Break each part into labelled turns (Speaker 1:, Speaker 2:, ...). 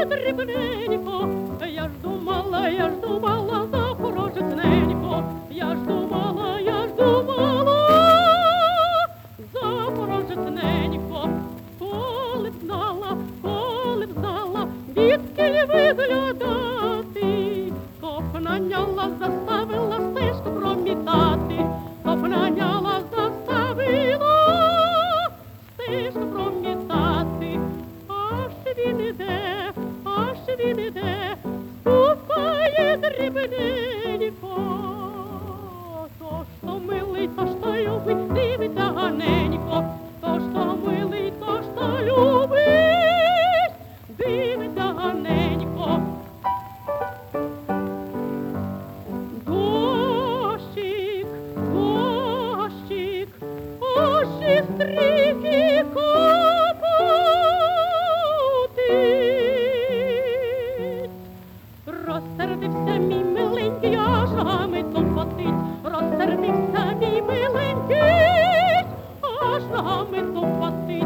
Speaker 1: дрібненько, я ж думала, запорожець ненько, я ж думала, запорожець ненько, коли б знала, відкіль виглядати, то б наняла, заставила стежку промітати, то б наняла, заставила стежку промітати. Аж він іде, ступає дрібненько, то що милий, то що любить, дивиться ганенько, то що милий, то що любить, дивиться ганенько. Дощик, очі стріки копотить. Розсердився мій миленький, аж гами тупотить. Розсердився мій миленький, аж гами тупотить.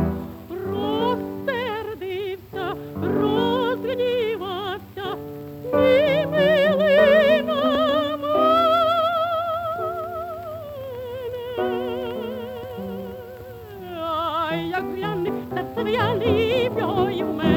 Speaker 1: Розсердився, розгнівався мій милий на мене. Ай, як гляне, серце в'яне, і в його, і в мене.